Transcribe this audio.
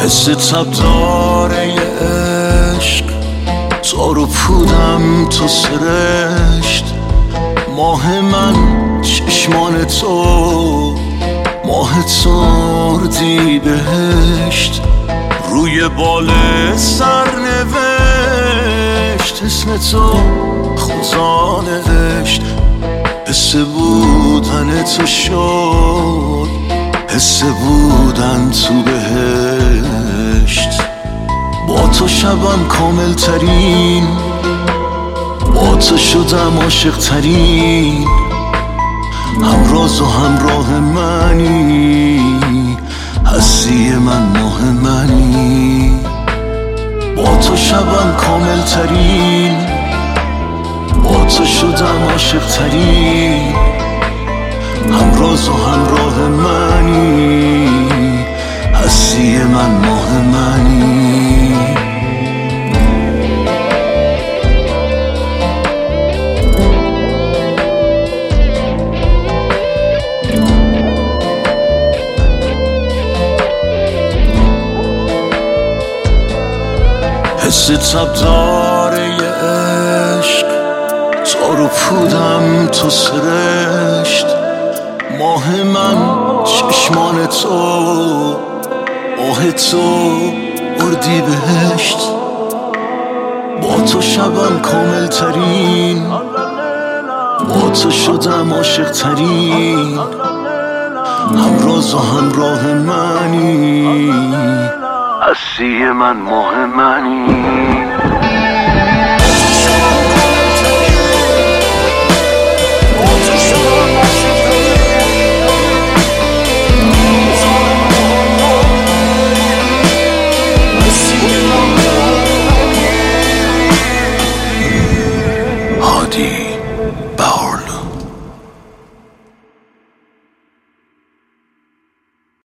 حس تبداره عشق، تار و پودم تو سرشت. ماه من چشمان تو، ماه تردی بهشت. روی بال سرنوشت اسم تو خدا نوشت. حس بودن تو شد، حس بودن تو بهشت. با تو شبم کامل ترین، با تو شدم عاشق ترین. همراز و همراه منی، هستی من ماه منی. با تو شبم کامل ترین، با تو شدم عاشق ترین. همراز و همراه منی، هستی من ماه منی. حس تبداره عشق، تار و پودم تو سرشت. ماه من چشمان تو، ماه تو اردی بهشت. با تو شبم کامل ترین، با تو شدم عاشق ترین. همراز و همراه منی، هستی من ماه منی.